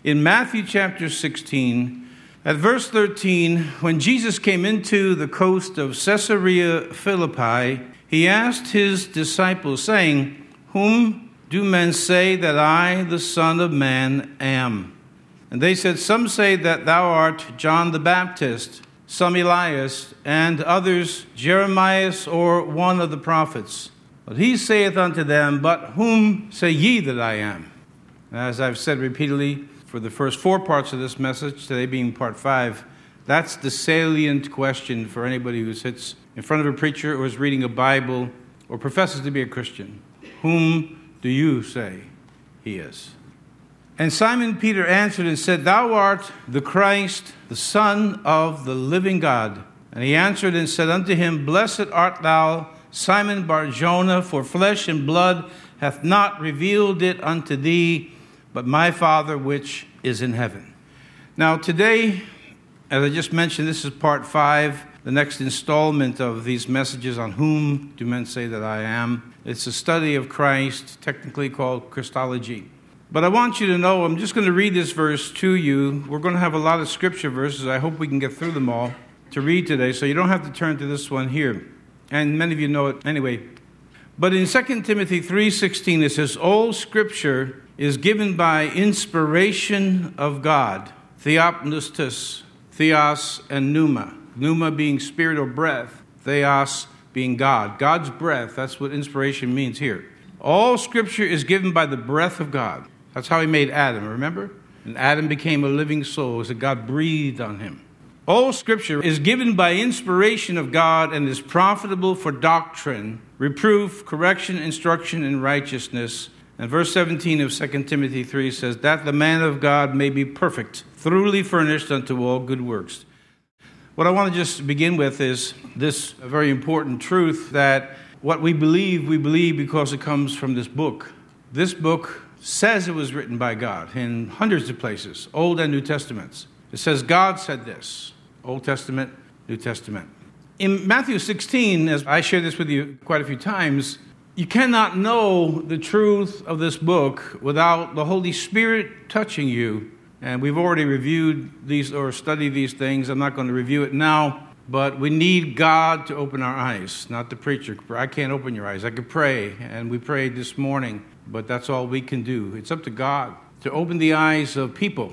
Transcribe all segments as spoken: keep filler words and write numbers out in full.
in Matthew chapter sixteen, at verse thirteen, when Jesus came into the coast of Caesarea Philippi, he asked his disciples, saying, "Whom do men say that I, the Son of Man, am?" And they said, "Some say that thou art John the Baptist, some Elias, and others Jeremias or one of the prophets." But he saith unto them, "But whom say ye that I am?" As I've said repeatedly for the first four parts of this message, today being part five, that's the salient question for anybody who sits in front of a preacher or is reading a Bible or professes to be a Christian. Whom do you say he is? And Simon Peter answered and said, "Thou art the Christ, the Son of the living God." And he answered and said unto him, "Blessed art thou, Simon Bar-Jonah, for flesh and blood hath not revealed it unto thee, but my Father which is in heaven." Now today, as I just mentioned, this is part five, the next installment of these messages on whom do men say that I am. It's a study of Christ, technically called Christology. But I want you to know, I'm just going to read this verse to you. We're going to have a lot of scripture verses. I hope we can get through them all to read today, so you don't have to turn to this one here. And many of you know it anyway. But in Second Timothy three sixteen, it says, "All scripture is given by inspiration of God." Theopneustos, theos and pneuma. Pneuma being spirit or breath. Theos being God. God's breath, that's what inspiration means here. All scripture is given by the breath of God. That's how he made Adam, remember? And Adam became a living soul as God breathed on him. All scripture is given by inspiration of God and is profitable for doctrine, reproof, correction, instruction in righteousness. And verse seventeen of Second Timothy three says, "That the man of God may be perfect, thoroughly furnished unto all good works." What I want to just begin with is this very important truth that what we believe, we believe because it comes from this book. This book says it was written by God in hundreds of places, Old and New Testaments. It says God said this, Old Testament, New Testament. In Matthew sixteen, as I shared this with you quite a few times, you cannot know the truth of this book without the Holy Spirit touching you. And we've already reviewed these or studied these things. I'm not going to review it now. But we need God to open our eyes, not the preacher. I can't open your eyes. I could pray, and we prayed this morning, but that's all we can do. It's up to God to open the eyes of people.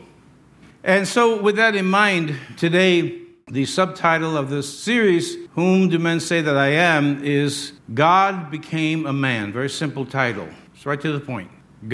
And so with that in mind, today, the subtitle of this series, "Whom Do Men Say That I Am?" is God Became a Man. Very simple title. It's right to the point.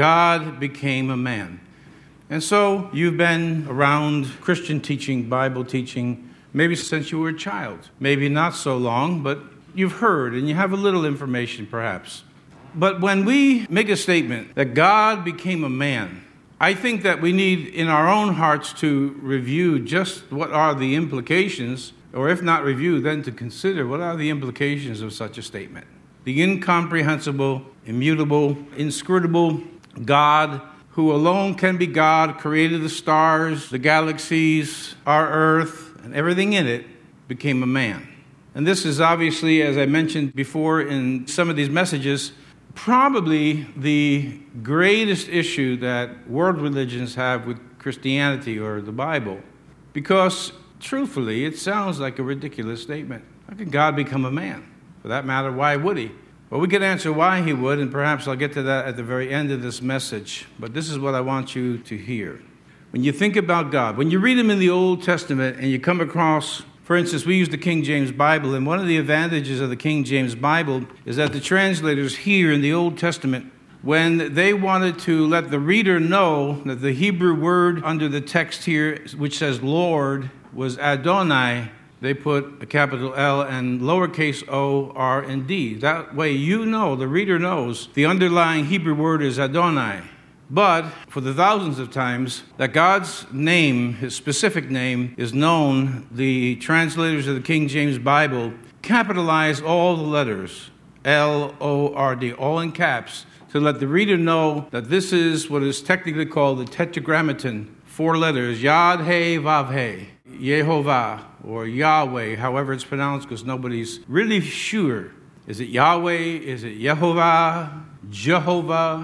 God became a man. And so you've been around Christian teaching, Bible teaching, maybe since you were a child. Maybe not so long, but you've heard and you have a little information perhaps. But when we make a statement that God became a man, I think that we need in our own hearts to review just what are the implications, or if not review, then to consider what are the implications of such a statement. The incomprehensible, immutable, inscrutable God, who alone can be God, created the stars, the galaxies, our earth, and everything in it, became a man. And this is obviously, as I mentioned before in some of these messages, probably the greatest issue that world religions have with Christianity or the Bible. Because, truthfully, it sounds like a ridiculous statement. How can God become a man? For that matter, why would he? Well, we could answer why he would, and perhaps I'll get to that at the very end of this message. But this is what I want you to hear. When you think about God, when you read him in the Old Testament and you come across, for instance, we use the King James Bible, and one of the advantages of the King James Bible is that the translators here in the Old Testament, when they wanted to let the reader know that the Hebrew word under the text here, which says Lord, was Adonai, they put a capital L and lowercase o, R, and D. That way you know, the reader knows, the underlying Hebrew word is Adonai. But for the thousands of times that God's name, his specific name, is known, the translators of the King James Bible capitalize all the letters, L O R D, all in caps, to let the reader know that this is what is technically called the Tetragrammaton, four letters, Yad, He, Vav, He, Yehovah, or Yahweh, however it's pronounced, because nobody's really sure. Is it Yahweh? Is it Yehovah? Jehovah?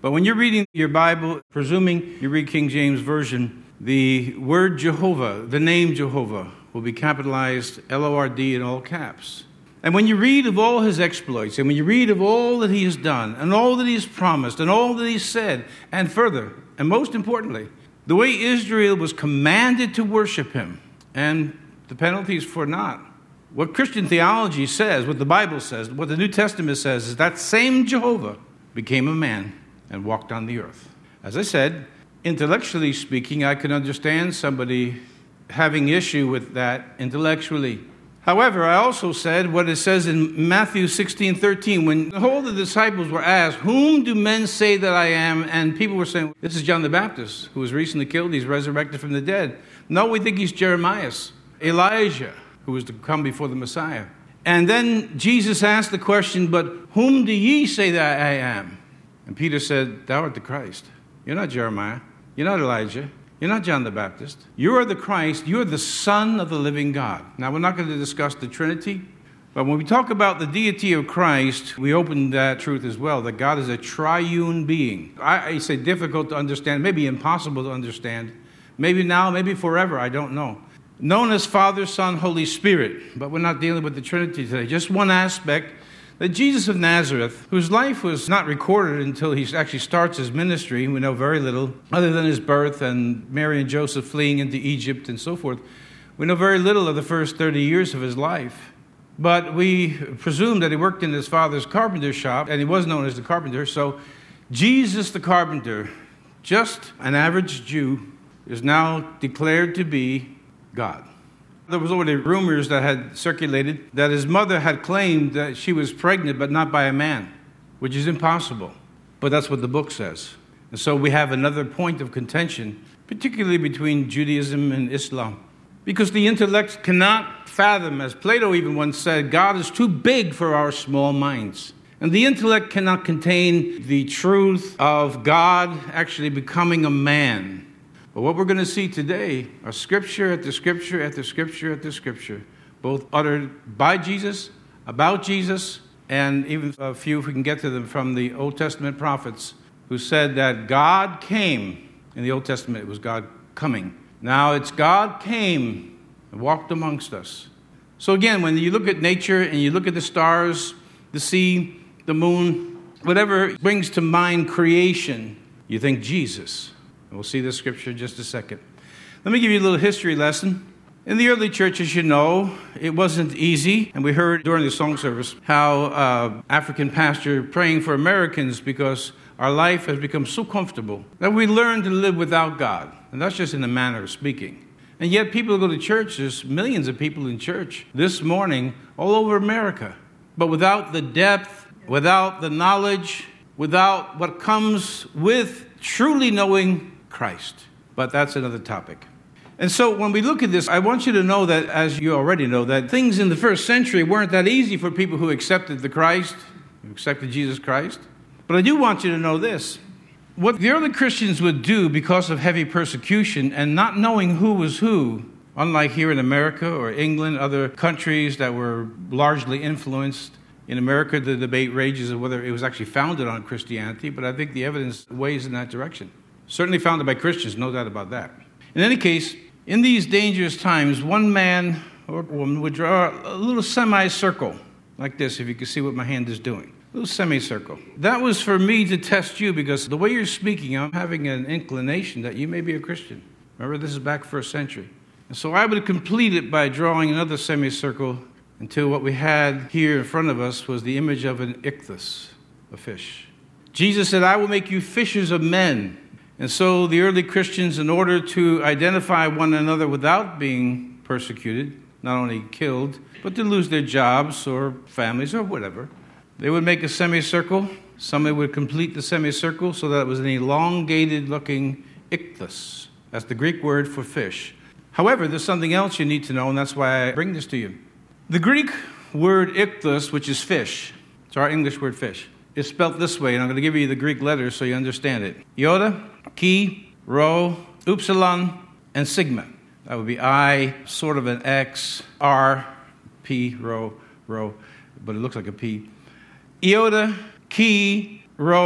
But when you're reading your Bible, presuming you read King James Version, the word Jehovah, the name Jehovah, will be capitalized L O R D in all caps. And when you read of all his exploits, and when you read of all that he has done, and all that he's promised, and all that he's said, and further, and most importantly, the way Israel was commanded to worship him, and the penalties for not. What Christian theology says, what the Bible says, what the New Testament says, is that same Jehovah became a man and walked on the earth. As I said, intellectually speaking, I can understand somebody having issue with that intellectually. However, I also said what it says in Matthew sixteen thirteen, when all the disciples were asked, whom do men say that I am? And people were saying, this is John the Baptist, who was recently killed. He's resurrected from the dead. No, we think he's Jeremiah, Elijah, who was to come before the Messiah. And then Jesus asked the question, but whom do ye say that I am? And Peter said, thou art the Christ. You're not Jeremiah. You're not Elijah. You're not John the Baptist. You are the Christ. You are the Son of the living God. Now, we're not going to discuss the Trinity, but when we talk about the deity of Christ, we open that truth as well, that God is a triune being. I, I say difficult to understand, maybe impossible to understand, maybe now, maybe forever, I don't know. Known as Father, Son, Holy Spirit, but we're not dealing with the Trinity today. Just one aspect, that Jesus of Nazareth, whose life was not recorded until he actually starts his ministry, we know very little, other than his birth and Mary and Joseph fleeing into Egypt and so forth. We know very little of the first thirty years of his life. But we presume that he worked in his father's carpenter shop, and he was known as the carpenter. So Jesus the carpenter, just an average Jew, is now declared to be God. There was already rumors that had circulated that his mother had claimed that she was pregnant, but not by a man, which is impossible. But that's what the book says. And so we have another point of contention, particularly between Judaism and Islam. Because the intellect cannot fathom, as Plato even once said, God is too big for our small minds. And the intellect cannot contain the truth of God actually becoming a man. But what we're going to see today are scripture after scripture after scripture after scripture, both uttered by Jesus, about Jesus, and even a few, if we can get to them, from the Old Testament prophets, who said that God came. In the Old Testament, it was God coming. Now it's God came and walked amongst us. So again, when you look at nature and you look at the stars, the sea, the moon, whatever brings to mind creation, you think Jesus. We'll see this scripture in just a second. Let me give you a little history lesson. In the early church, as you know, it wasn't easy. And we heard during the song service how uh, African pastor praying for Americans because our life has become so comfortable that we learn to live without God. And that's just in a manner of speaking. And yet people go to church. There's millions of people in church this morning all over America. But without the depth, without the knowledge, without what comes with truly knowing Christ. But that's another topic. And so when we look at this, I want you to know that, as you already know, that things in the first century weren't that easy for people who accepted the Christ, who accepted Jesus Christ. But I do want you to know this. What the early Christians would do because of heavy persecution and not knowing who was who, unlike here in America or England, other countries that were largely influenced. In America, the debate rages of whether it was actually founded on Christianity, but I think the evidence weighs in that direction. Certainly founded by Christians, no doubt about that. In any case, in these dangerous times, one man or woman would draw a little semicircle, like this, if you can see what my hand is doing. A little semicircle. That was for me to test you, because the way you're speaking, I'm having an inclination that you may be a Christian. Remember, this is back first century. And so I would complete it by drawing another semicircle until what we had here in front of us was the image of an ichthus, a fish. Jesus said, I will make you fishers of men. And so the early Christians, in order to identify one another without being persecuted, not only killed, but to lose their jobs or families or whatever, they would make a semicircle. Somebody would complete the semicircle so that it was an elongated-looking ichthus. That's the Greek word for fish. However, there's something else you need to know, and that's why I bring this to you. The Greek word ichthus, which is fish, it's our English word fish, is spelled this way, and I'm going to give you the Greek letters so you understand it. Iota, chi, rho, upsilon, and sigma. That would be I, sort of an X, R, P, rho, rho, but it looks like a P. Iota, chi, rho,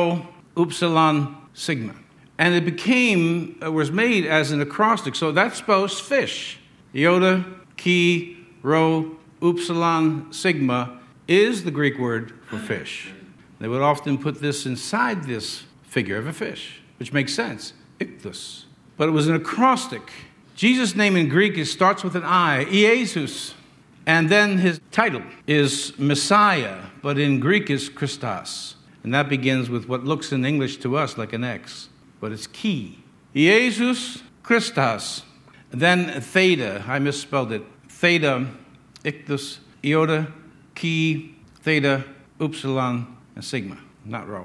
upsilon, sigma. And it became, it was made as an acrostic. So that spells fish. Iota, chi, rho, upsilon, sigma is the Greek word for fish. They would often put this inside this figure of a fish, which makes sense, ichthus. But it was an acrostic. Jesus' name in Greek is, starts with an I, Iesus. And then his title is Messiah, but in Greek is Christos. And that begins with what looks in English to us like an X, but it's chi. Iesus Christos. Then theta, I misspelled it. Theta, ichthus, iota, chi, theta, upsilon, and sigma, not rho.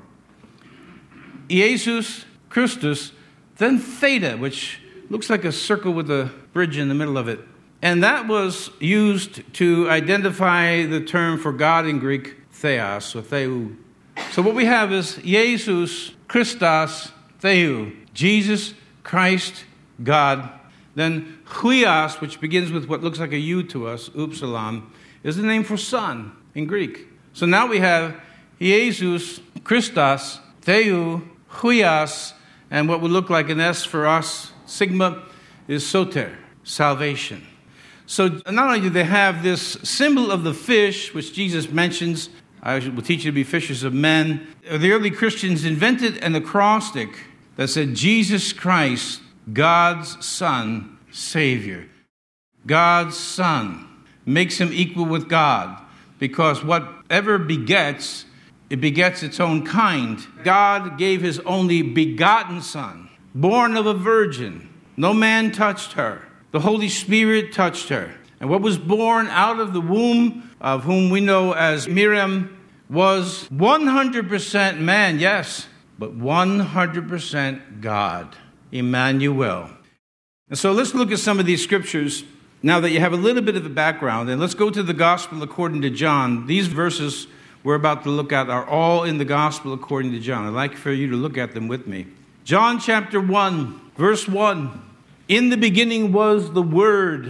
Iesus Christus, then theta, which looks like a circle with a bridge in the middle of it. And that was used to identify the term for God in Greek, theos, or theou. So what we have is Jesus Christos theou, Jesus Christ God. Then huios, which begins with what looks like a U to us, upsilon, is the name for son in Greek. So now we have Jesus Christos theou, huios, and what would look like an S for us, sigma, is soter, salvation. So not only do they have this symbol of the fish, which Jesus mentions, I will teach you to be fishers of men. The early Christians invented an acrostic that said, Jesus Christ, God's Son, Savior. God's Son makes him equal with God, because whatever begets, it begets its own kind. God gave his only begotten Son, born of a virgin. No man touched her. The Holy Spirit touched her. And what was born out of the womb, of whom we know as Miriam, was one hundred percent man, yes, but one hundred percent God, Emmanuel. And so let's look at some of these scriptures now that you have a little bit of a background. And let's go to the Gospel according to John. These verses we're about to look at are all in the Gospel according to John. I'd like for you to look at them with me. John chapter one, verse one. In the beginning was the Word,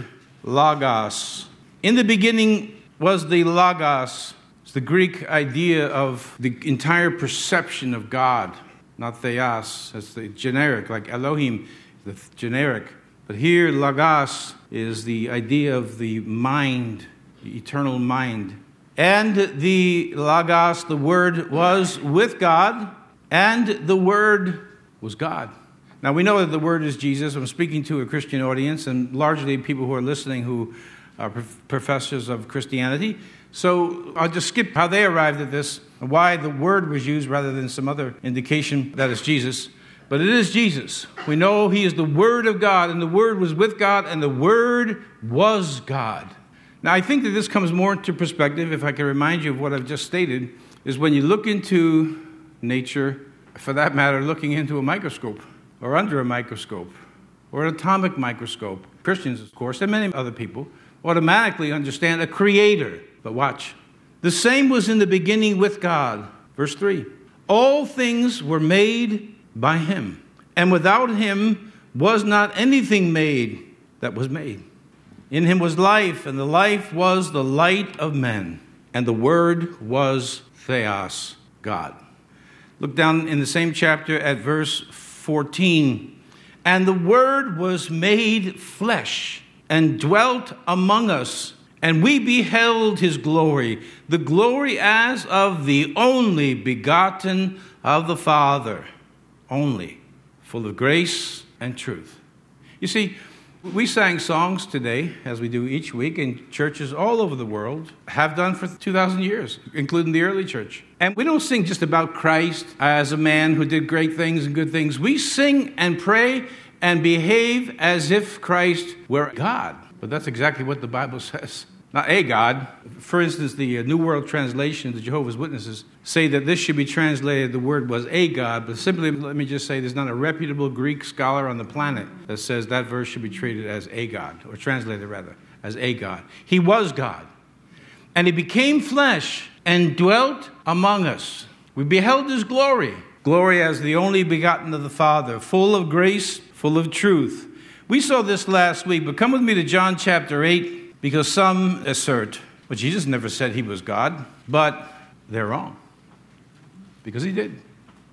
Logos. In the beginning was the Logos. It's the Greek idea of the entire perception of God, not theos. That's the generic, like Elohim, the generic. But here, Logos is the idea of the mind, the eternal mind. And the Logos, the Word, was with God, and the Word was God. Now, we know that the Word is Jesus. I'm speaking to a Christian audience, and largely people who are listening who are professors of Christianity. So I'll just skip how they arrived at this, why the Word was used rather than some other indication that it's Jesus. But it is Jesus. We know he is the Word of God, and the Word was with God, and the Word was God. Now, I think that this comes more into perspective, if I can remind you of what I've just stated, is when you look into nature, for that matter, looking into a microscope, or under a microscope, or an atomic microscope. Christians, of course, and many other people, automatically understand a creator. But watch. The same was in the beginning with God. Verse three. All things were made by him, and without him was not anything made that was made. In him was life, and the life was the light of men, and the Word was Theos, God. Look down in the same chapter at verse fourteen. And the Word was made flesh and dwelt among us, and we beheld his glory, the glory as of the only begotten of the Father, only, full of grace and truth. You see, we sang songs today, as we do each week, in churches all over the world, have done for two thousand years, including the early church. And we don't sing just about Christ as a man who did great things and good things. We sing and pray and behave as if Christ were God. But that's exactly what the Bible says. Not a God. For instance, the New World Translation of the Jehovah's Witnesses say that this should be translated, the word was a God, but simply let me just say there's not a reputable Greek scholar on the planet that says that verse should be treated as a God, or translated rather, as a God. He was God. And he became flesh and dwelt among us. We beheld his glory. Glory as the only begotten of the Father, full of grace, full of truth. We saw this last week, but come with me to John chapter eight. Because some assert, well, Jesus never said he was God, but they're wrong. Because he did.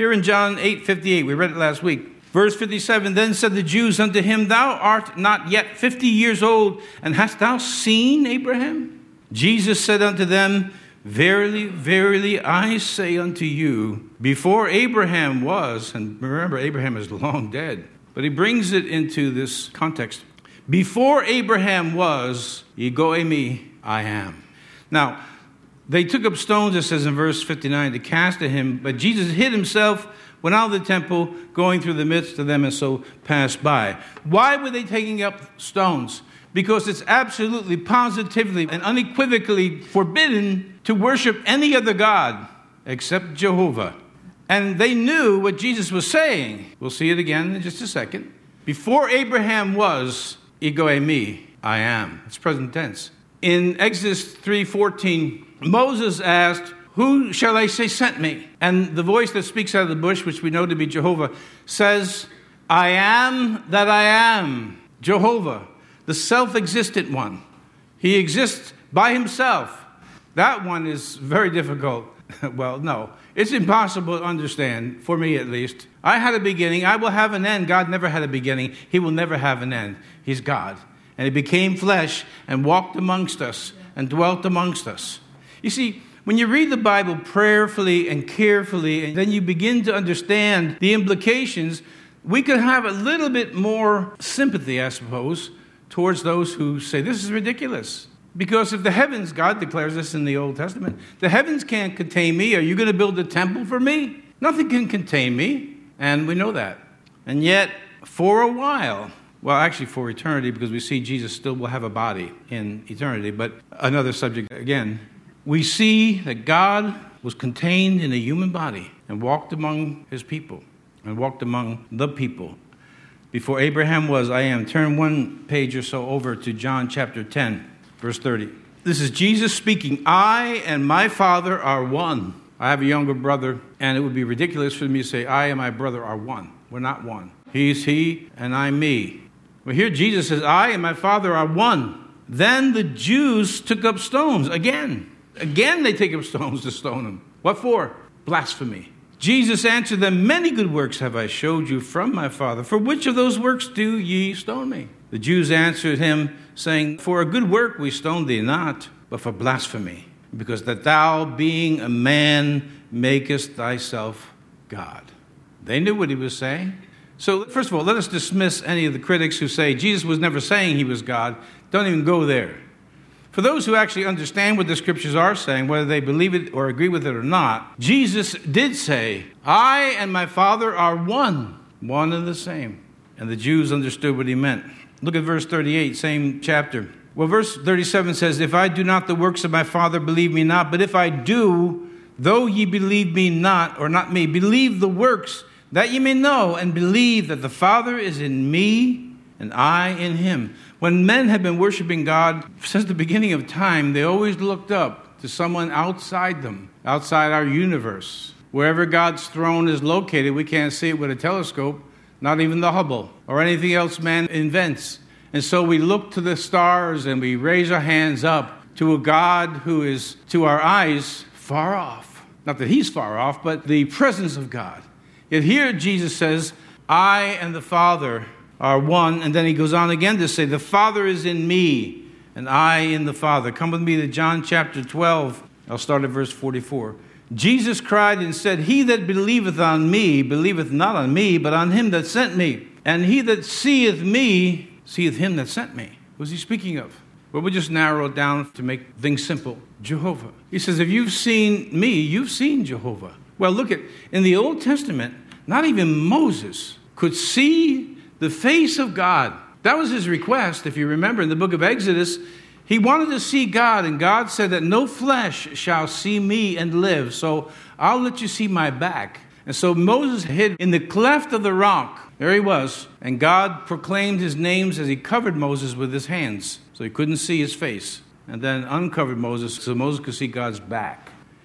Here in John eight fifty-eight, we read it last week. Verse fifty-seven, then said the Jews unto him, thou art not yet fifty years old, and hast thou seen Abraham? Jesus said unto them, verily, verily, I say unto you, before Abraham was, and remember, Abraham is long dead, but he brings it into this context. Before Abraham was, ego eimi, I am. Now, they took up stones, it says in verse fifty-nine, to cast at him, but Jesus hid himself, went out of the temple, going through the midst of them, and so passed by. Why were they taking up stones? Because it's absolutely, positively, and unequivocally forbidden to worship any other god except Jehovah. And they knew what Jesus was saying. We'll see it again in just a second. Before Abraham was, ego eimi, I am. It's present tense. In Exodus three fourteen, Moses asked, who shall I say sent me? And the voice that speaks out of the bush, which we know to be Jehovah, says, I am that I am. Jehovah, the self-existent one. He exists by himself. That one is very difficult. Well, no, it's impossible to understand, for me at least. I had a beginning. I will have an end. God never had a beginning. He will never have an end. He's God. And he became flesh and walked amongst us and dwelt amongst us. You see, when you read the Bible prayerfully and carefully, and then you begin to understand the implications, we could have a little bit more sympathy, I suppose, towards those who say, this is ridiculous. Because if the heavens, God declares this in the Old Testament, the heavens can't contain me. Are you going to build a temple for me? Nothing can contain me. And we know that. And yet, for a while, well, actually for eternity, because we see Jesus still will have a body in eternity, but another subject again, we see that God was contained in a human body and walked among his people and walked among the people. Before Abraham was, I am. Turn one page or so over to John chapter ten, verse thirty. This is Jesus speaking. I and my Father are one. I have a younger brother, and it would be ridiculous for me to say, I and my brother are one. We're not one. He's he, and I'm me. Well, here Jesus says, I and my Father are one. Then the Jews took up stones again. Again, they take up stones to stone him. What for? Blasphemy. Jesus answered them, many good works have I showed you from my Father. For which of those works do ye stone me? The Jews answered him, saying, for a good work we stone thee not, but for blasphemy, because that thou, being a man, makest thyself God. They knew what he was saying. So, first of all, let us dismiss any of the critics who say Jesus was never saying he was God. Don't even go there. For those who actually understand what the scriptures are saying, whether they believe it or agree with it or not, Jesus did say, I and my Father are one, one and the same. And the Jews understood what he meant. Look at verse thirty-eight, same chapter. Well, verse thirty-seven says, if I do not the works of my Father, believe me not. But if I do, though ye believe me not, or not me, believe the works, that ye may know and believe that the Father is in me and I in him. When men have been worshiping God since the beginning of time, they always looked up to someone outside them, outside our universe. Wherever God's throne is located, we can't see it with a telescope, not even the Hubble or anything else man invents. And so we look to the stars and we raise our hands up to a God who is, to our eyes, far off. Not that he's far off, but the presence of God. Yet here Jesus says, I and the Father are one. And then he goes on again to say, the Father is in me and I in the Father. Come with me to John chapter twelve. I'll start at verse forty-four. Jesus cried and said, he that believeth on me, believeth not on me, but on him that sent me. And he that seeth me, seeth him that sent me. What was he speaking of? Well, we'll just narrow it down to make things simple. Jehovah. He says, if you've seen me, you've seen Jehovah. Well, look at, in the Old Testament, not even Moses could see the face of God. That was his request. If you remember in the book of Exodus, he wanted to see God, and God said that no flesh shall see me and live. So I'll let you see my back. And so Moses hid in the cleft of the rock. There he was. And God proclaimed his names as he covered Moses with his hands, so he couldn't see his face. And then uncovered Moses so Moses could see God's back.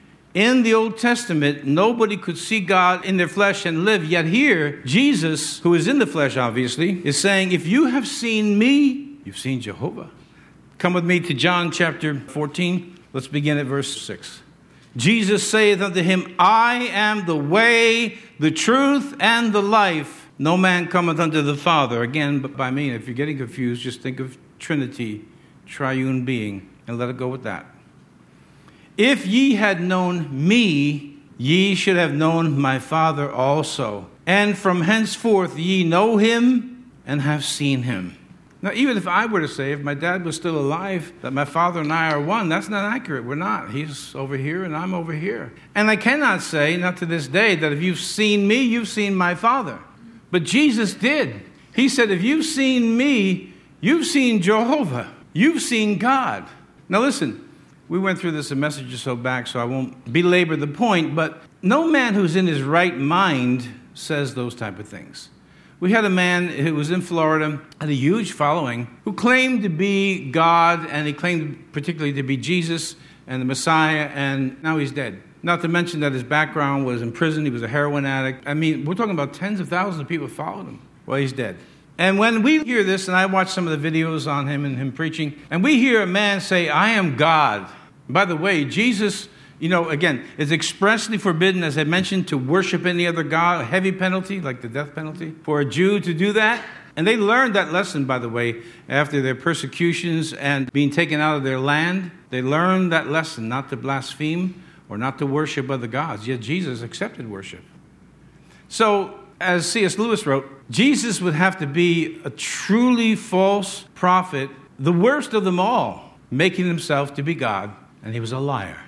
In the Old Testament, nobody could see God in their flesh and live. Yet here, Jesus, who is in the flesh, obviously, is saying, if you have seen me, you've seen Jehovah. Come with me to John chapter fourteen. Let's begin at verse six. Jesus saith unto him, I am the way, the truth, and the life. No man cometh unto the Father, again, but by me. If you're getting confused, just think of Trinity, triune being, and let it go with that. If ye had known me, ye should have known my Father also. And from henceforth ye know him and have seen him. Now, even if I were to say, if my dad was still alive, that my father and I are one, that's not accurate. We're not. He's over here and I'm over here. And I cannot say, not to this day, that if you've seen me, you've seen my Father. But Jesus did. He said, if you've seen me, you've seen Jehovah. You've seen God. Now listen, we went through this a message or so back, so I won't belabor the point, but no man who's in his right mind says those type of things. We had a man who was in Florida, had a huge following, who claimed to be God, and he claimed particularly to be Jesus and the Messiah, and now he's dead. Not to mention that his background was in prison. He was a heroin addict. I mean, we're talking about tens of thousands of people followed him. Well, he's dead. And when we hear this, and I watch some of the videos on him and him preaching, and we hear a man say, I am God. By the way, Jesus, you know, again, is expressly forbidden, as I mentioned, to worship any other god, a heavy penalty, like the death penalty, for a Jew to do that. And they learned that lesson, by the way, after their persecutions and being taken out of their land. They learned that lesson, not to blaspheme or not to worship other gods. Yet Jesus accepted worship. So, as C S Lewis wrote, Jesus would have to be a truly false prophet, the worst of them all, making himself to be God, and he was a liar.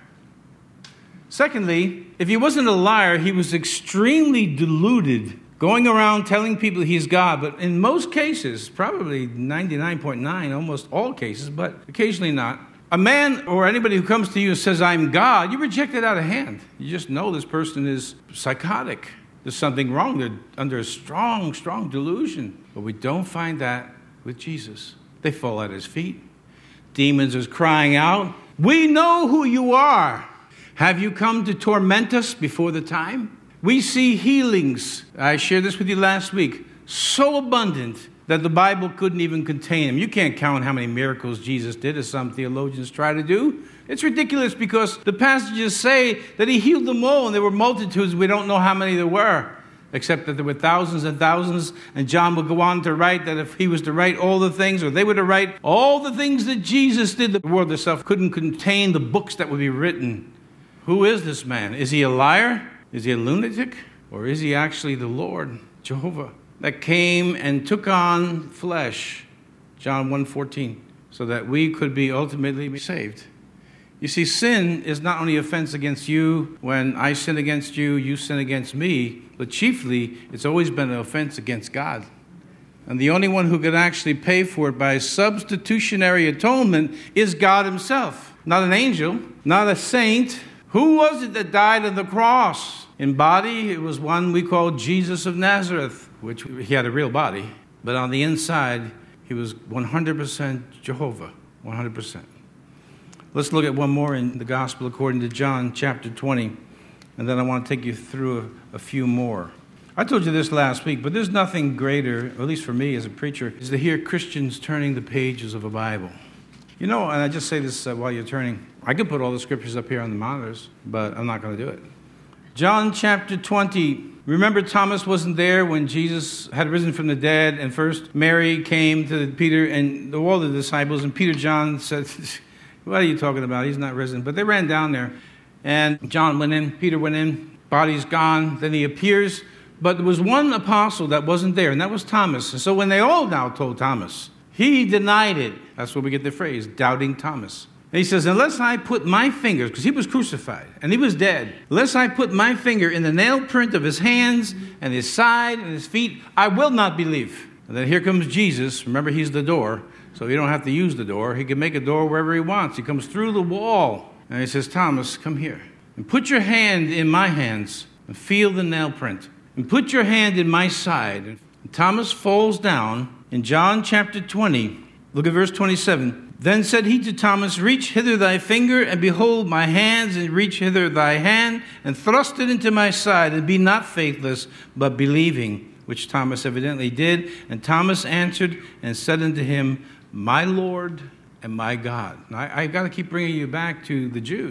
Secondly, if he wasn't a liar, he was extremely deluded, going around telling people he's God. But in most cases, probably ninety-nine point nine, almost all cases, but occasionally not, a man or anybody who comes to you and says, I'm God, you reject it out of hand. You just know this person is psychotic. There's something wrong. They're under a strong, strong delusion. But we don't find that with Jesus. They fall at his feet. Demons are crying out, we know who you are. Have you come to torment us before the time? We see healings. I shared this with you last week. So abundant that the Bible couldn't even contain them. You can't count how many miracles Jesus did, as some theologians try to do. It's ridiculous because the passages say that he healed them all, and there were multitudes. We don't know how many there were, except that there were thousands and thousands. And John will go on to write that if he was to write all the things, or they were to write all the things that Jesus did, the world itself couldn't contain the books that would be written. Who is this man? Is he a liar? Is he a lunatic? Or is he actually the Lord, Jehovah, that came and took on flesh, John one fourteen, so that we could be ultimately saved? You see, sin is not only offense against you when I sin against you, you sin against me, but chiefly it's always been an offense against God. And the only one who could actually pay for it by substitutionary atonement is God himself. Not an angel, not a saint. Who was it that died on the cross? In body, it was one we call Jesus of Nazareth, which he had a real body. But on the inside, he was one hundred percent Jehovah, one hundred percent. Let's look at one more in the Gospel according to John chapter twenty. And then I want to take you through a, a few more. I told you this last week, but there's nothing greater, at least for me as a preacher, is to hear Christians turning the pages of a Bible. You know, and I just say this uh, while you're turning. I could put all the scriptures up here on the monitors, but I'm not going to do it. John chapter twenty. Remember, Thomas wasn't there when Jesus had risen from the dead, and first Mary came to Peter and all the disciples, and Peter, John said, what are you talking about? He's not risen. But they ran down there, and John went in, Peter went in, body's gone, then he appears. But there was one apostle that wasn't there, and that was Thomas. And so when they all now told Thomas, he denied it. That's where we get the phrase, doubting Thomas. And he says, unless I put my fingers, because he was crucified and he was dead, unless I put my finger in the nail print of his hands and his side and his feet, I will not believe. And then here comes Jesus. Remember, he's the door, so you don't have to use the door. He can make a door wherever he wants. He comes through the wall. And he says, Thomas, come here. And put your hand in my hands and feel the nail print. And put your hand in my side. And Thomas falls down. In John chapter twenty, look at verse twenty-seven. Then said he to Thomas, reach hither thy finger, and behold my hands, and reach hither thy hand, and thrust it into my side, and be not faithless, but believing, which Thomas evidently did. And Thomas answered and said unto him, my Lord and my God. Now, I, I've got to keep bringing you back to the Jews.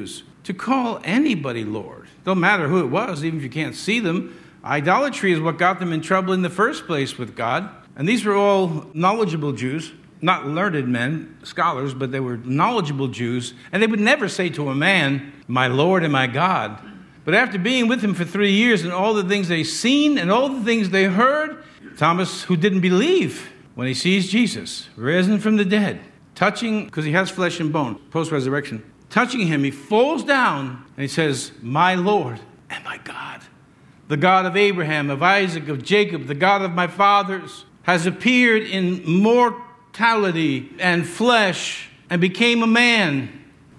to call anybody Lord. Don't matter who it was, even if you can't see them. Idolatry is what got them in trouble in the first place with God. And these were all knowledgeable Jews, not learned men, scholars, but they were knowledgeable Jews. And they would never say to a man, my Lord and my God. But after being with him for three years and all the things they seen and all the things they heard, Thomas, who didn't believe when he sees Jesus risen from the dead, touching, because he has flesh and bone, post-resurrection, touching him, he falls down and he says, my Lord and my God. The God of Abraham, of Isaac, of Jacob, the God of my fathers, has appeared in mortality and flesh and became a man.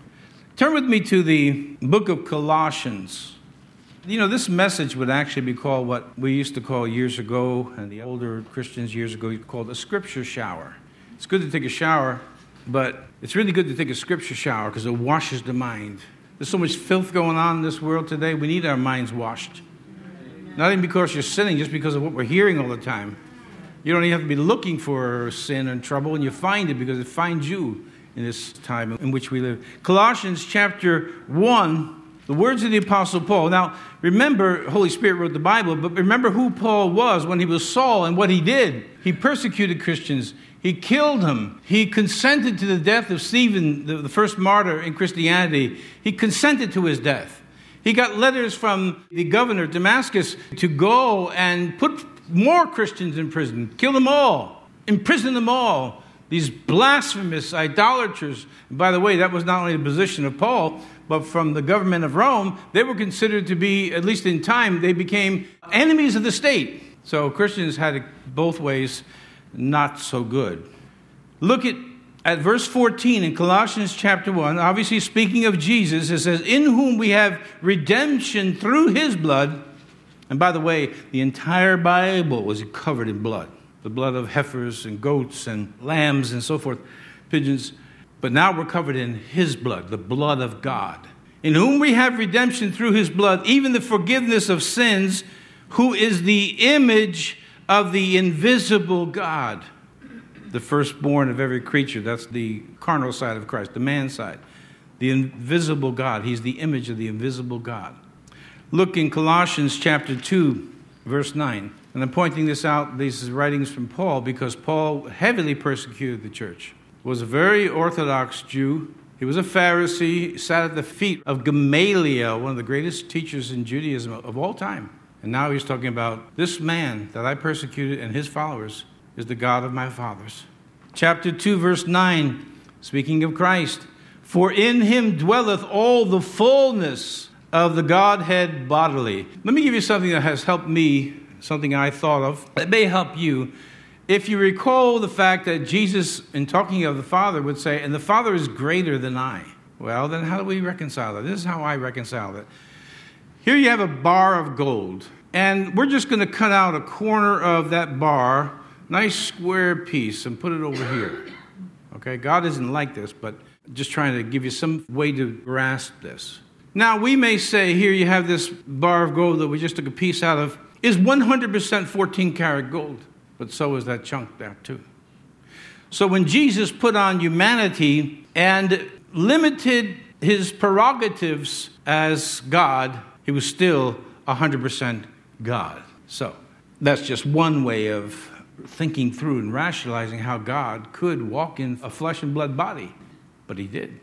Turn with me to the book of Colossians. You know, this message would actually be called what we used to call years ago, and the older Christians years ago called a scripture shower. It's good to take a shower, but it's really good to take a scripture shower because it washes the mind. There's so much filth going on in this world today. We need our minds washed. Not even because you're sinning, just because of what we're hearing all the time. You don't even have to be looking for sin and trouble, and you find it because it finds you in this time in which we live. Colossians chapter one, the words of the Apostle Paul. Now, remember, Holy Spirit wrote the Bible, but remember who Paul was when he was Saul and what he did. He persecuted Christians. He killed them. He consented to the death of Stephen, the, the first martyr in Christianity. He consented to his death. He got letters from the governor of Damascus to go and put more Christians in prison, kill them all, imprison them all. These blasphemous idolaters. And by the way, that was not only the position of Paul, but from the government of Rome, they were considered to be, at least in time, they became enemies of the state. So Christians had it both ways, not so good. Look at, at verse fourteen in Colossians chapter one, obviously speaking of Jesus, it says, in whom we have redemption through his blood. And by the way, the entire Bible was covered in blood. The blood of heifers and goats and lambs and so forth, pigeons. But now we're covered in his blood, the blood of God, in whom we have redemption through his blood, even the forgiveness of sins, who is the image of the invisible God, the firstborn of every creature. That's the carnal side of Christ, the man side. The invisible God. He's the image of the invisible God. Look in Colossians chapter two, verse nine. And I'm pointing this out, these writings from Paul, because Paul heavily persecuted the church. Was a very Orthodox Jew. He was a Pharisee, he sat at the feet of Gamaliel, one of the greatest teachers in Judaism of all time. And now he's talking about this man that I persecuted and his followers is the God of my fathers. Chapter two, verse nine, speaking of Christ. For in him dwelleth all the fullness of the Godhead bodily. Let me give you something that has helped me, something I thought of, that may help you. If you recall the fact that Jesus, in talking of the Father, would say, and the Father is greater than I. Well, then how do we reconcile that? This is how I reconcile it. Here you have a bar of gold, and we're just going to cut out a corner of that bar, nice square piece, and put it over here. Okay, God isn't like this, but just trying to give you some way to grasp this. Now, we may say, here you have this bar of gold that we just took a piece out of, is one hundred percent fourteen karat gold. But so is that chunk there too. So when Jesus put on humanity and limited his prerogatives as God, he was still one hundred percent God. So that's just one way of thinking through and rationalizing how God could walk in a flesh and blood body. But he did.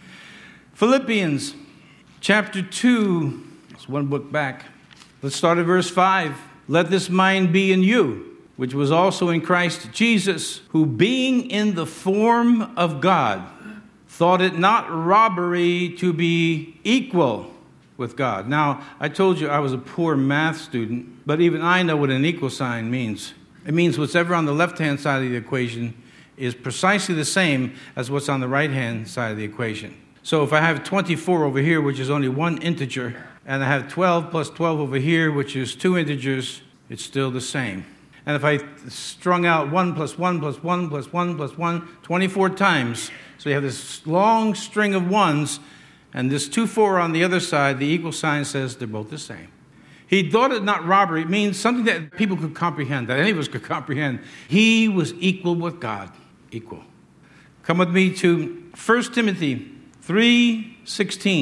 Philippians chapter two, it's one book back. Let's start at verse five. Let this mind be in you, which was also in Christ Jesus, who being in the form of God, thought it not robbery to be equal with God. Now, I told you I was a poor math student, but even I know what an equal sign means. It means whatever on the left-hand side of the equation is precisely the same as what's on the right-hand side of the equation. So if I have twenty-four over here, which is only one integer, and I have twelve plus twelve over here, which is two integers, it's still the same. And if I strung out one plus one plus one plus one plus one twenty-four times, so you have this long string of ones, and this two four on the other side, the equal sign says they're both the same. He thought it not robbery. It means something that people could comprehend, that any of us could comprehend. He was equal with God. Equal. Come with me to First Timothy three sixteen.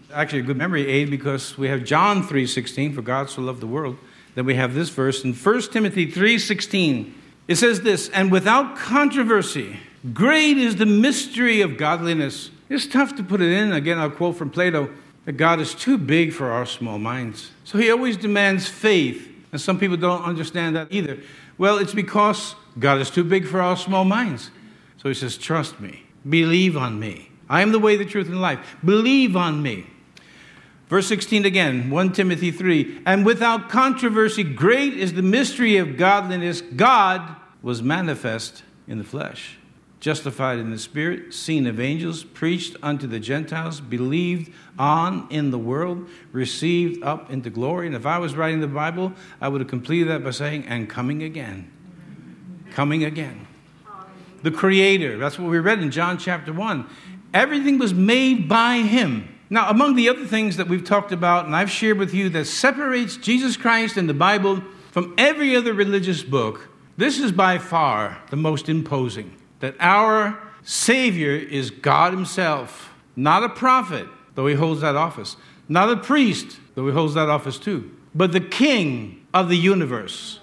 actually a good memory aid because we have John three sixteen, for God so loved the world. Then we have this verse in First Timothy three sixteen. It says this, and without controversy, great is the mystery of godliness. It's tough to put it in. Again, I'll quote from Plato, that God is too big for our small minds. So he always demands faith. And some people don't understand that either. Well, it's because God is too big for our small minds. So he says, trust me. Believe on me. I am the way, the truth, and the life. Believe on me. Verse sixteen again, First Timothy three. And without controversy, great is the mystery of godliness. God was manifest in the flesh, justified in the Spirit, seen of angels, preached unto the Gentiles, believed on in the world, received up into glory. And if I was writing the Bible, I would have completed that by saying, and coming again. Coming again. The Creator. That's what we read in John chapter one. Everything was made by Him. Now, among the other things that we've talked about, and I've shared with you, that separates Jesus Christ and the Bible from every other religious book, this is by far the most imposing. That our Savior is God Himself, not a prophet, though He holds that office, not a priest, though He holds that office too, but the King of the universe.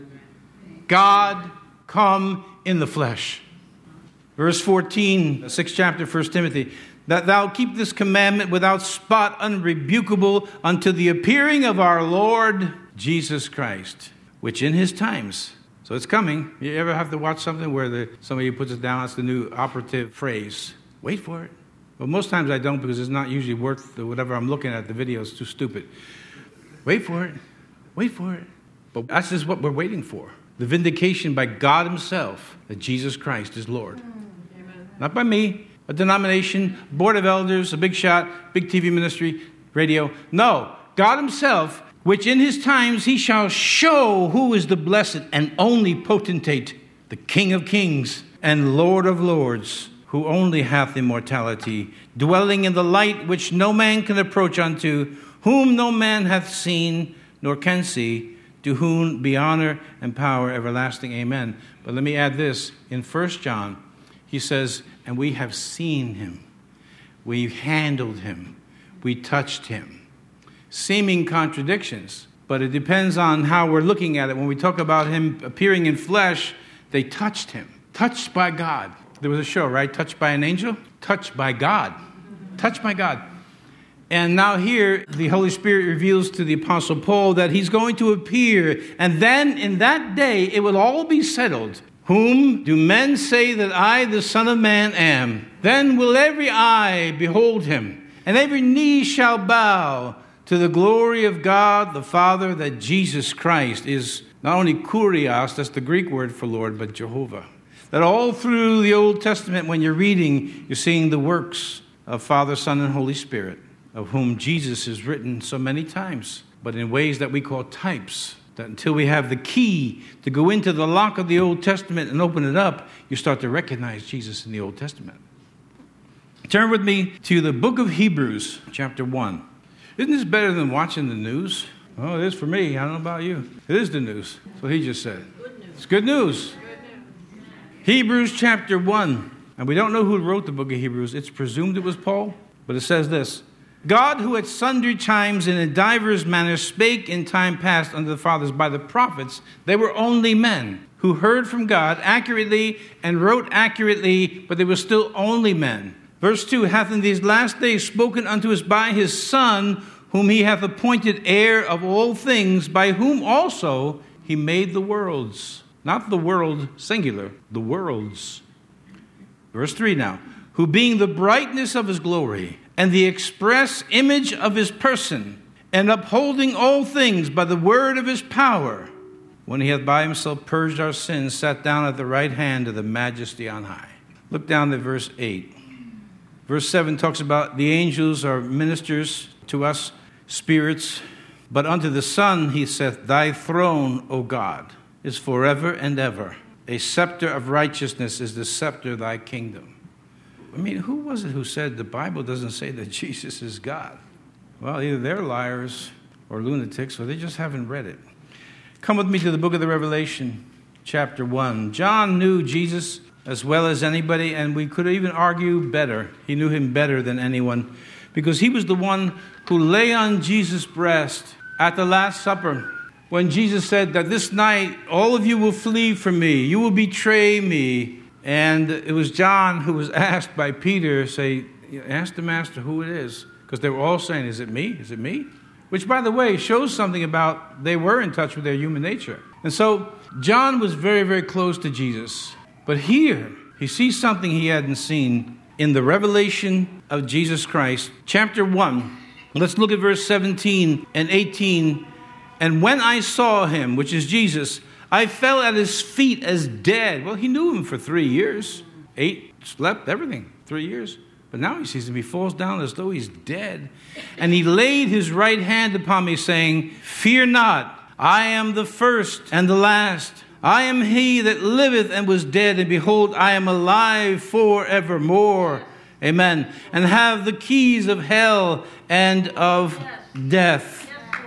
God come in the flesh. Verse fourteen, sixth chapter, First Timothy, that thou keep this commandment without spot, unrebukable, until the appearing of our Lord Jesus Christ, which in His times... So it's coming. You ever have to watch something where the, somebody puts it down? That's the new operative phrase. Wait for it. Well, most times I don't because it's not usually worth the, whatever I'm looking at. The video is too stupid. Wait for it. Wait for it. But that's just what we're waiting for. The vindication by God Himself that Jesus Christ is Lord. Amen. Not by me, a denomination, board of elders, a big shot, big T V ministry, radio. No, God Himself, which in His times He shall show who is the blessed and only potentate, the King of kings and Lord of lords, who only hath immortality, dwelling in the light which no man can approach unto, whom no man hath seen nor can see, to whom be honor and power everlasting. Amen. But let me add this. In First John, he says, and we have seen Him. We handled Him. We touched Him. Seeming contradictions, but it depends on how we're looking at it. When we talk about Him appearing in flesh, they touched Him. Touched by God. There was a show, right? Touched by an angel? Touched by God. Touched by God. And now here, the Holy Spirit reveals to the Apostle Paul that he's going to appear. And then in that day, it will all be settled. Whom do men say that I, the Son of Man, am? Then will every eye behold Him, and every knee shall bow to the glory of God the Father, that Jesus Christ is not only Kurios, that's the Greek word for Lord, but Jehovah. That all through the Old Testament, when you're reading, you're seeing the works of Father, Son, and Holy Spirit, of whom Jesus is written so many times, but in ways that we call types. That until we have the key to go into the lock of the Old Testament and open it up, you start to recognize Jesus in the Old Testament. Turn with me to the book of Hebrews, chapter one. Isn't this better than watching the news? Oh, it is for me. I don't know about you. It is the news. That's what he just said. Good news. It's good news. Good news. Hebrews chapter one. And we don't know who wrote the book of Hebrews. It's presumed it was Paul. But it says this. God, who at sundry times and in divers manners spake in time past unto the fathers by the prophets, they were only men who heard from God accurately and wrote accurately, but they were still only men. Verse two, hath in these last days spoken unto us by His Son, whom He hath appointed heir of all things, by whom also He made the worlds. Not the world singular, the worlds. Verse three now, who being the brightness of His glory, and the express image of His person, and upholding all things by the word of His power, when He hath by Himself purged our sins, sat down at the right hand of the Majesty on high. Look down to verse eight. Verse seven talks about the angels are ministers to us, spirits. But unto the Son He saith, Thy throne, O God, is forever and ever. A scepter of righteousness is the scepter of Thy kingdom. I mean, who was it who said the Bible doesn't say that Jesus is God? Well, either they're liars or lunatics, or they just haven't read it. Come with me to the book of the Revelation, chapter one. John knew Jesus as well as anybody, and we could even argue better. He knew Him better than anyone. because he was the one who lay on Jesus' breast at the Last Supper when Jesus said that this night all of you will flee from me, you will betray me. And it was John who was asked by Peter, say, ask the master who it is, because they were all saying, is it me? Is it me? Which, by the way, shows something about they were in touch with their human nature. And so John was very, very close to Jesus. But here, he sees something he hadn't seen in the revelation of Jesus Christ. Chapter one, let's look at verse seventeen and eighteen. And when I saw him, which is Jesus, I fell at his feet as dead. Well, he knew him for three years. Ate, slept, everything. Three years. But now he sees him. He falls down as though he's dead. And he laid his right hand upon me, saying, fear not, I am the first and the last. I am he that liveth and was dead, and behold, I am alive forevermore. Amen. And have the keys of hell and of death.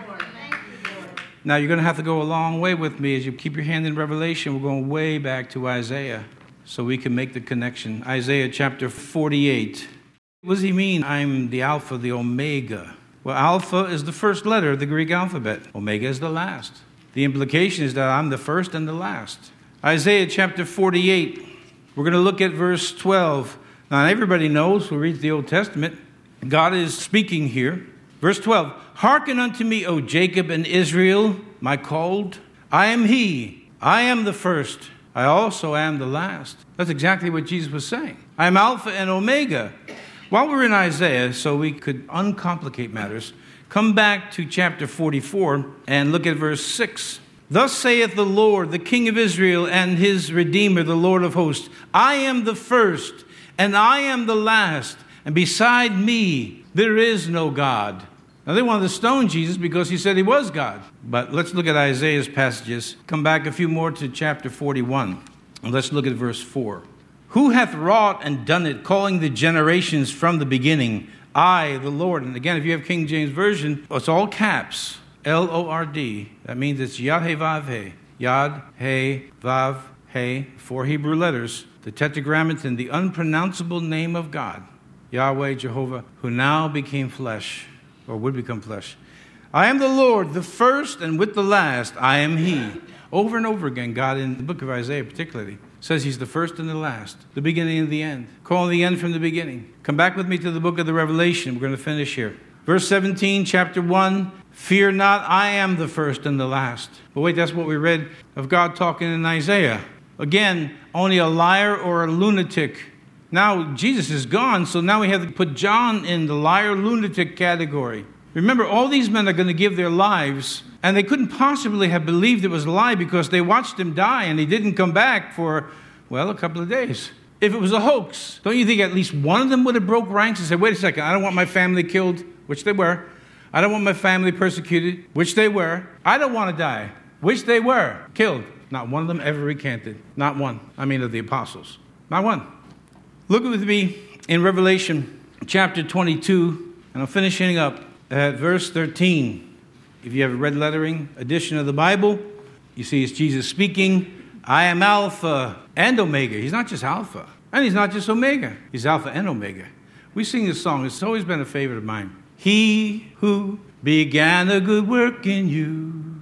Now, you're going to have to go a long way with me as you keep your hand in Revelation. We're going way back to Isaiah so we can make the connection. Isaiah chapter forty-eight. What does he mean? I'm the Alpha, the Omega. Well, Alpha is the first letter of the Greek alphabet. Omega is the last. The implication is that I'm the first and the last. Isaiah chapter forty-eight. We're going to look at verse twelve. Now, everybody knows who reads the Old Testament, God is speaking here. Verse twelve, hearken unto me, O Jacob and Israel, my called. I am he. I am the first. I also am the last. That's exactly what Jesus was saying. I am Alpha and Omega. While we're in Isaiah, so we could uncomplicate matters, come back to chapter forty-four and look at verse six. Thus saith the Lord, the King of Israel and his Redeemer, the Lord of hosts, I am the first and I am the last, and beside me there is no God. Now, they wanted to stone Jesus because he said he was God. But let's look at Isaiah's passages. Come back a few more to chapter forty-one. And let's look at verse four. Who hath wrought and done it, calling the generations from the beginning? I, the Lord. And again, if you have King James Version, it's all caps. L O R D. That means it's Yad He Vav He. Yad He Vav He. Four Hebrew letters. The tetragrammaton, the unpronounceable name of God. Yahweh, Jehovah, who now became flesh. Or would become flesh. I am the Lord, the first and with the last, I am he. Over and over again, God in the book of Isaiah particularly says he's the first and the last, the beginning and the end. Calling the end from the beginning. Come back with me to the book of the Revelation. We're going to finish here. Verse seventeen, chapter one, fear not, I am the first and the last. But wait, that's what we read of God talking in Isaiah. Again, only a liar or a lunatic. Now, Jesus is gone, so now we have to put John in the liar, lunatic category. Remember, all these men are going to give their lives, and they couldn't possibly have believed it was a lie because they watched him die, and he didn't come back for, well, a couple of days. If it was a hoax, don't you think at least one of them would have broke ranks and said, wait a second, I don't want my family killed, which they were. I don't want my family persecuted, which they were. I don't want to die, which they were killed. Not one of them ever recanted. Not one. I mean, of the apostles. Not one. Look with me in Revelation chapter twenty-two, and I'm finishing up at verse thirteen. If you have a red lettering edition of the Bible, you see it's Jesus speaking. I am Alpha and Omega. He's not just Alpha, and he's not just Omega. He's Alpha and Omega. We sing this song. It's always been a favorite of mine. He who began a good work in you,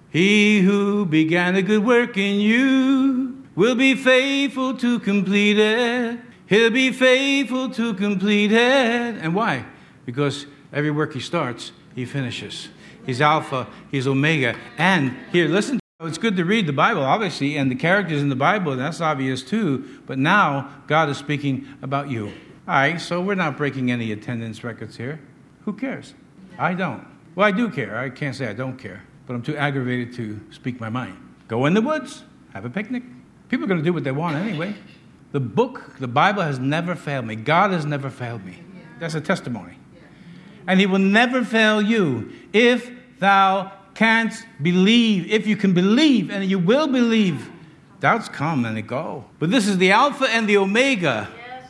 he who began a good work in you, will be faithful to complete it. He'll be faithful to complete it. And why? Because every work he starts, he finishes. He's Alpha, he's Omega. And here, listen, it's good to read the Bible, obviously, and the characters in the Bible, and that's obvious too. But now, God is speaking about you. All right, so we're not breaking any attendance records here. Who cares? I don't. Well, I do care. I can't say I don't care. But I'm too aggravated to speak my mind. Go in the woods, have a picnic. People are going to do what they want anyway. The book, the Bible has never failed me. God has never failed me. That's a testimony. And he will never fail you if thou canst believe. If you can believe, and you will believe, doubts come and they go. But this is the Alpha and the Omega.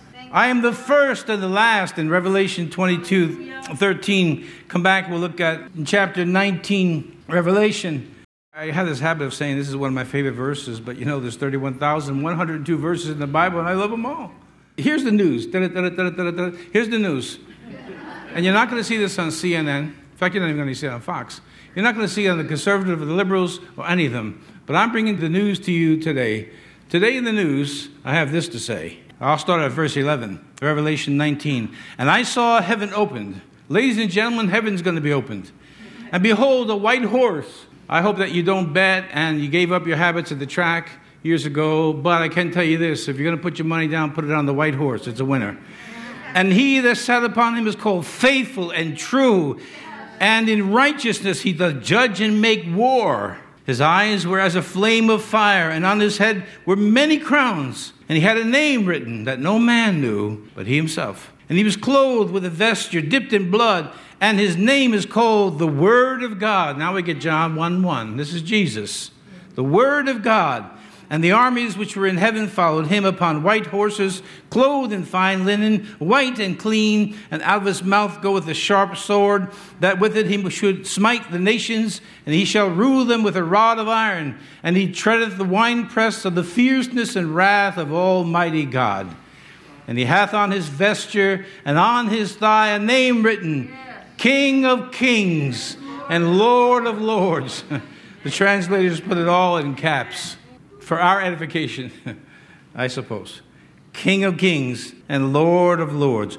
I am the first and the last in Revelation twenty-two, thirteen. Come back, we'll look at in chapter nineteen, Revelation. I have this habit of saying this is one of my favorite verses, but you know, there's thirty-one thousand one hundred two verses in the Bible, and I love them all. Here's the news. Here's the news. And you're not going to see this on C N N. In fact, you're not even going to see it on Fox. You're not going to see it on the conservative or the liberals or any of them. But I'm bringing the news to you today. Today in the news, I have this to say. I'll start at verse eleven, Revelation nineteen. And I saw heaven opened. Ladies and gentlemen, heaven's going to be opened. And behold, a white horse. I hope that you don't bet and you gave up your habits at the track years ago. But I can tell you this. If you're going to put your money down, put it on the white horse. It's a winner. And he that sat upon him is called Faithful and True. And in righteousness he doth judge and make war. His eyes were as a flame of fire, and on his head were many crowns. And he had a name written that no man knew but he himself. And he was clothed with a vesture dipped in blood, and his name is called the Word of God. Now we get John one one. This is Jesus. The Word of God. And the armies which were in heaven followed him upon white horses, clothed in fine linen, white and clean. And out of his mouth goeth a sharp sword, that with it he should smite the nations, and he shall rule them with a rod of iron. And he treadeth the winepress of the fierceness and wrath of Almighty God. And he hath on his vesture and on his thigh a name written, King of Kings and Lord of Lords. The translators put it all in caps. For our edification, I suppose. King of kings and Lord of lords.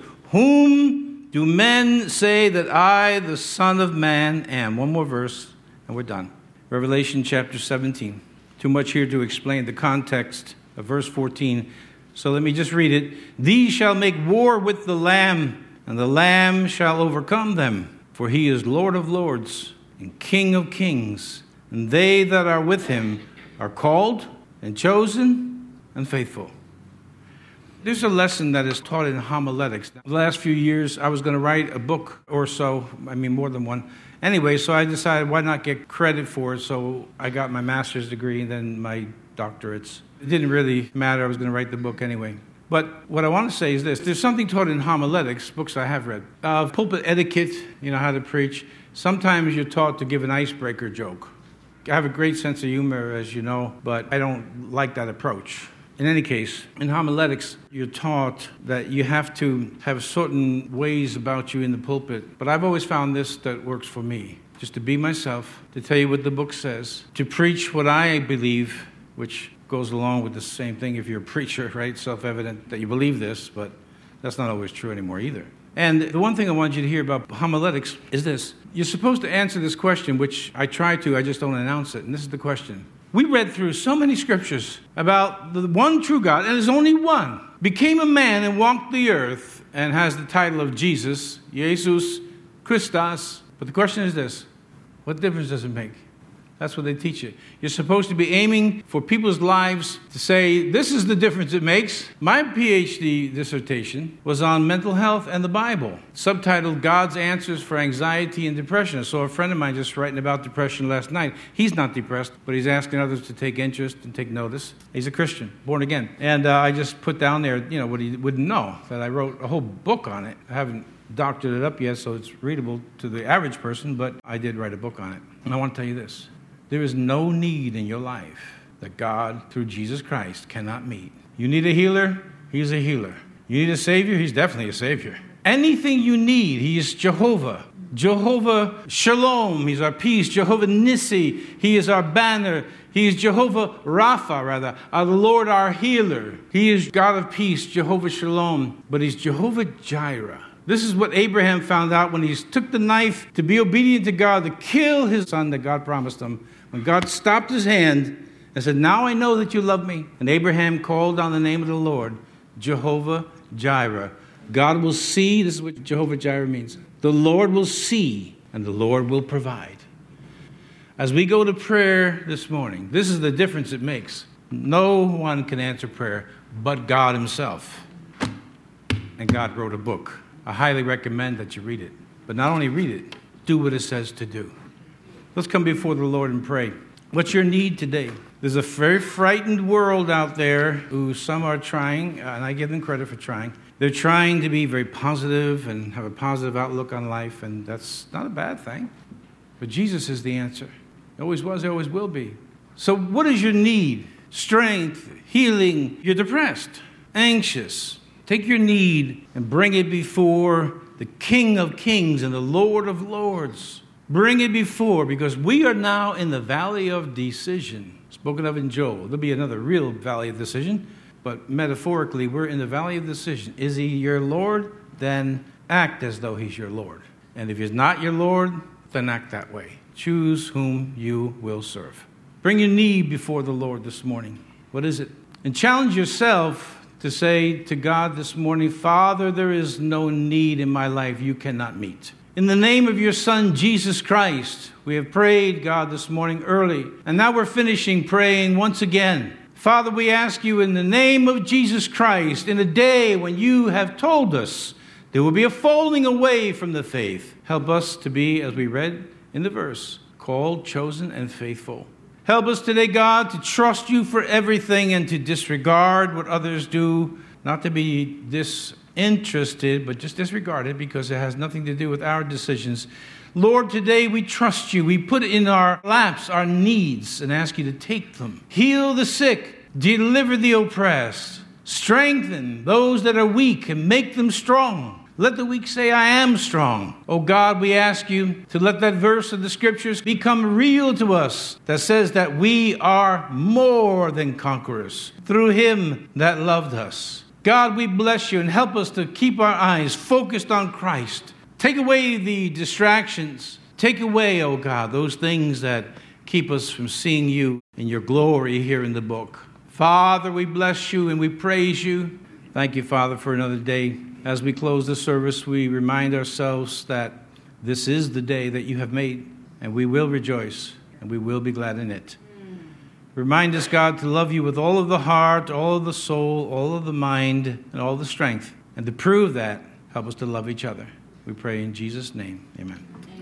Whom do men say that I, the Son of Man, am? One more verse, and we're done. Revelation chapter seventeen. Too much here to explain the context of verse fourteen. So let me just read it. These shall make war with the Lamb, and the Lamb shall overcome them. For he is Lord of lords and King of kings. And they that are with him are called and chosen and faithful. There's a lesson that is taught in homiletics. The last few years, I was going to write a book or so. I mean, more than one. Anyway, so I decided why not get credit for it. So I got my master's degree and then my doctorates. It didn't really matter. I was going to write the book anyway. But what I want to say is this. There's something taught in homiletics, books I have read, of pulpit etiquette, you know, how to preach. Sometimes you're taught to give an icebreaker joke. I have a great sense of humor, as you know, but I don't like that approach. In any case, in homiletics, you're taught that you have to have certain ways about you in the pulpit. But I've always found this that works for me. Just to be myself, to tell you what the book says, to preach what I believe, which goes along with the same thing if you're a preacher, right? Self-evident that you believe this, but that's not always true anymore either. And the one thing I want you to hear about homiletics is this. You're supposed to answer this question, which I try to, I just don't announce it. And this is the question. We read through so many scriptures about the one true God, and there's only one, became a man and walked the earth and has the title of Jesus, Jesus Christos. But the question is this. What difference does it make? That's what they teach you. You're supposed to be aiming for people's lives to say, this is the difference it makes. My P H D dissertation was on mental health and the Bible, subtitled God's Answers for Anxiety and Depression. I saw a friend of mine just writing about depression last night. He's not depressed, but he's asking others to take interest and take notice. He's a Christian, born again. And uh, I just put down there, you know, what he wouldn't know, that I wrote a whole book on it. I haven't doctored it up yet, so it's readable to the average person, but I did write a book on it. And I want to tell you this. There is no need in your life that God, through Jesus Christ, cannot meet. You need a healer, He's a healer. You need a Savior, He's definitely a Savior. Anything you need, He is Jehovah. Jehovah Shalom, He's our peace. Jehovah Nissi, He is our banner. He is Jehovah Rapha, rather, our Lord, our healer. He is God of peace, Jehovah Shalom. But He's Jehovah Jireh. This is what Abraham found out when he took the knife to be obedient to God, to kill his son that God promised him. When God stopped his hand and said, now I know that you love me. And Abraham called on the name of the Lord, Jehovah Jireh. God will see, this is what Jehovah Jireh means. The Lord will see and the Lord will provide. As we go to prayer this morning, this is the difference it makes. No one can answer prayer but God Himself. And God wrote a book. I highly recommend that you read it. But not only read it, do what it says to do. Let's come before the Lord and pray. What's your need today? There's a very frightened world out there who some are trying, and I give them credit for trying. They're trying to be very positive and have a positive outlook on life, and that's not a bad thing. But Jesus is the answer. It always was, it always will be. So what is your need? Strength, healing. You're depressed, anxious. Take your need and bring it before the the King of Kings and the Lord of Lords. Bring it before, because we are now in the valley of decision, spoken of in Joel. There'll be another real valley of decision, but metaphorically, we're in the valley of decision. Is he your Lord? Then act as though he's your Lord. And if he's not your Lord, then act that way. Choose whom you will serve. Bring your need before the Lord this morning. What is it? And challenge yourself to say to God this morning, Father, there is no need in my life you cannot meet. In the name of your Son, Jesus Christ, we have prayed, God, this morning early. And now we're finishing praying once again. Father, we ask you in the name of Jesus Christ, in a day when you have told us there will be a falling away from the faith, help us to be, as we read in the verse, called, chosen, and faithful. Help us today, God, to trust you for everything and to disregard what others do, not to be disinterested, but just disregard it because it has nothing to do with our decisions. Lord, today we trust you. We put in our laps our needs and ask you to take them. Heal the sick, deliver the oppressed, strengthen those that are weak and make them strong. Let the weak say, I am strong. Oh God, we ask you to let that verse of the scriptures become real to us that says that we are more than conquerors through him that loved us. God, we bless you and help us to keep our eyes focused on Christ. Take away the distractions. Take away, oh God, those things that keep us from seeing you in your glory here in the book. Father, we bless you and we praise you. Thank you, Father, for another day. As we close the service, we remind ourselves that this is the day that you have made, and we will rejoice, and we will be glad in it. Remind us, God, to love you with all of the heart, all of the soul, all of the mind, and all the strength. And to prove that, help us to love each other. We pray in Jesus' name. Amen.